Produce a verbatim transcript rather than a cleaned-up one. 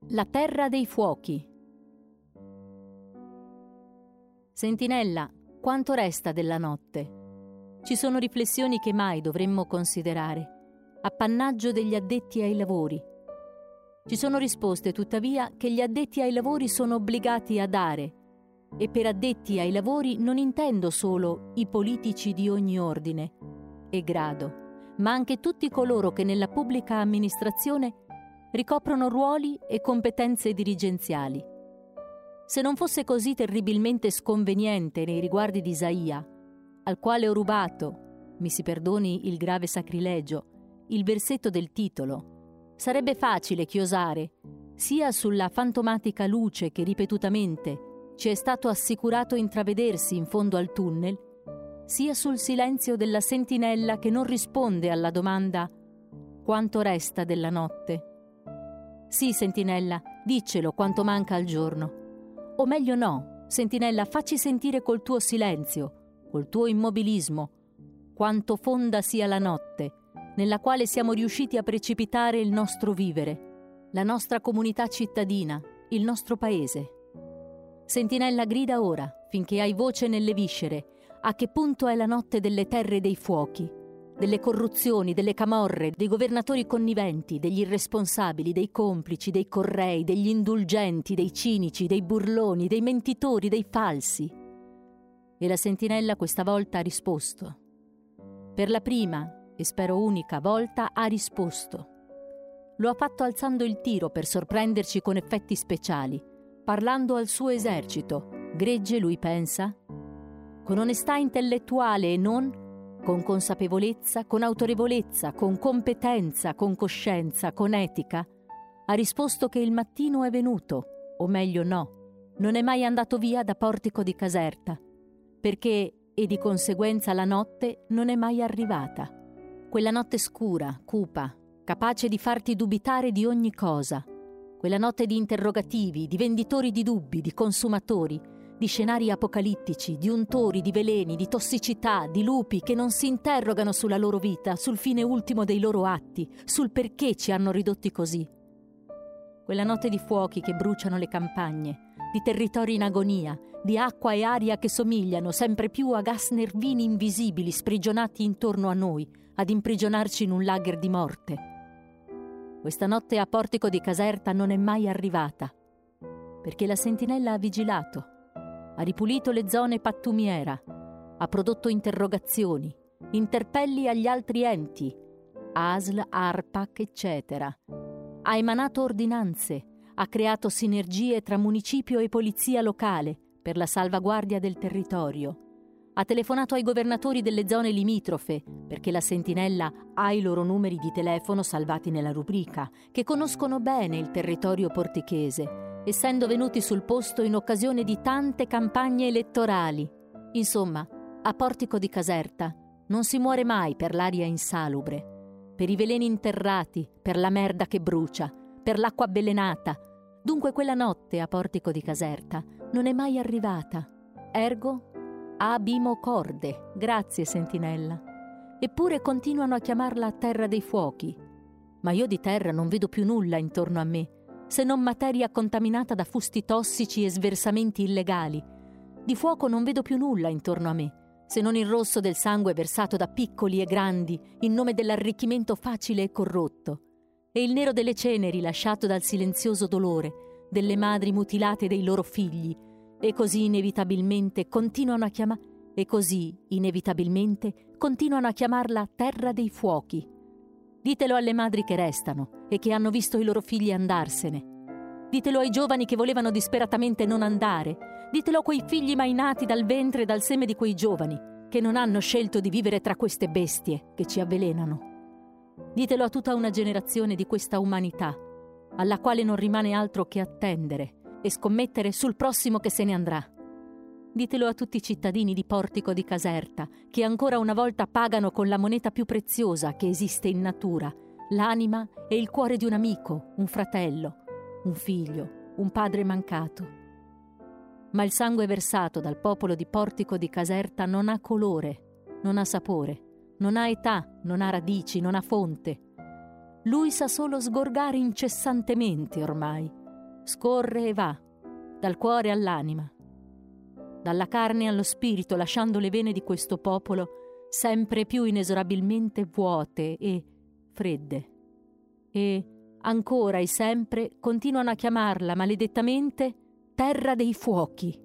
La terra dei fuochi. Sentinella, quanto resta della notte? Ci sono riflessioni che mai dovremmo considerare, appannaggio degli addetti ai lavori. Ci sono risposte, tuttavia, che gli addetti ai lavori sono obbligati a dare, e per addetti ai lavori non intendo solo i politici di ogni ordine e grado, ma anche tutti coloro che nella pubblica amministrazione ricoprono ruoli e competenze dirigenziali. Se non fosse così terribilmente sconveniente nei riguardi di Isaia, al quale ho rubato, mi si perdoni il grave sacrilegio, il versetto del titolo, sarebbe facile chiosare, sia sulla fantomatica luce che ripetutamente ci è stato assicurato intravedersi in fondo al tunnel, sia sul silenzio della sentinella che non risponde alla domanda «Quanto resta della notte?» Sì, sentinella, diccelo quanto manca al giorno. O meglio no, sentinella, facci sentire col tuo silenzio, col tuo immobilismo, quanto fonda sia la notte, nella quale siamo riusciti a precipitare il nostro vivere, la nostra comunità cittadina, il nostro paese. Sentinella, grida ora, finché hai voce nelle viscere, a che punto è la notte delle terre dei fuochi, delle corruzioni, delle camorre, dei governatori conniventi, degli irresponsabili, dei complici, dei correi, degli indulgenti, dei cinici, dei burloni, dei mentitori, dei falsi. E la sentinella questa volta ha risposto. Per la prima, e spero unica volta, ha risposto. Lo ha fatto alzando il tiro per sorprenderci con effetti speciali, parlando al suo esercito, gregge lui pensa, con onestà intellettuale e non, con consapevolezza, con autorevolezza, con competenza, con coscienza, con etica, ha risposto che il mattino è venuto, o meglio no, non è mai andato via da Portico di Caserta, perché, e di conseguenza la notte, non è mai arrivata. Quella notte scura, cupa, capace di farti dubitare di ogni cosa, quella notte di interrogativi, di venditori di dubbi, di consumatori, di scenari apocalittici, di untori, di veleni, di tossicità, di lupi che non si interrogano sulla loro vita, sul fine ultimo dei loro atti, sul perché ci hanno ridotti così. Quella notte di fuochi che bruciano le campagne, di territori in agonia, di acqua e aria che somigliano sempre più a gas nervini invisibili sprigionati intorno a noi, ad imprigionarci in un lager di morte. Questa notte a Portico di Caserta non è mai arrivata, perché la sentinella ha vigilato, ha ripulito le zone pattumiera, ha prodotto interrogazioni, interpelli agli altri enti, A S L, ARPAC, eccetera. Ha emanato ordinanze, ha creato sinergie tra municipio e polizia locale per la salvaguardia del territorio. Ha telefonato ai governatori delle zone limitrofe perché la sentinella ha i loro numeri di telefono salvati nella rubrica, che conoscono bene il territorio portichese, essendo venuti sul posto in occasione di tante campagne elettorali. Insomma, a Portico di Caserta non si muore mai per l'aria insalubre, per i veleni interrati, per la merda che brucia, per l'acqua avvelenata. Dunque quella notte a Portico di Caserta non è mai arrivata. Ergo, abimo corde. Grazie, sentinella. Eppure continuano a chiamarla terra dei fuochi. Ma io di terra non vedo più nulla intorno a me, se non materia contaminata da fusti tossici e sversamenti illegali. Di fuoco non vedo più nulla intorno a me, se non il rosso del sangue versato da piccoli e grandi in nome dell'arricchimento facile e corrotto, e il nero delle ceneri lasciato dal silenzioso dolore delle madri mutilate dei loro figli, e così inevitabilmente continuano a chiamare e così inevitabilmente continuano a chiamarla terra dei fuochi. Ditelo alle madri che restano e che hanno visto i loro figli andarsene. Ditelo ai giovani che volevano disperatamente non andare. Ditelo a quei figli mai nati dal ventre e dal seme di quei giovani che non hanno scelto di vivere tra queste bestie che ci avvelenano. Ditelo a tutta una generazione di questa umanità, alla quale non rimane altro che attendere e scommettere sul prossimo che se ne andrà. Ditelo a tutti i cittadini di Portico di Caserta, che ancora una volta pagano con la moneta più preziosa che esiste in natura, l'anima e il cuore di un amico, un fratello, un figlio, un padre mancato. Ma il sangue versato dal popolo di Portico di Caserta non ha colore, non ha sapore, non ha età, non ha radici, non ha fonte. Lui sa solo sgorgare incessantemente ormai, scorre e va, dal cuore all'anima, dalla carne allo spirito, lasciando le vene di questo popolo sempre più inesorabilmente vuote e fredde. E ancora e sempre continuano a chiamarla maledettamente terra dei fuochi.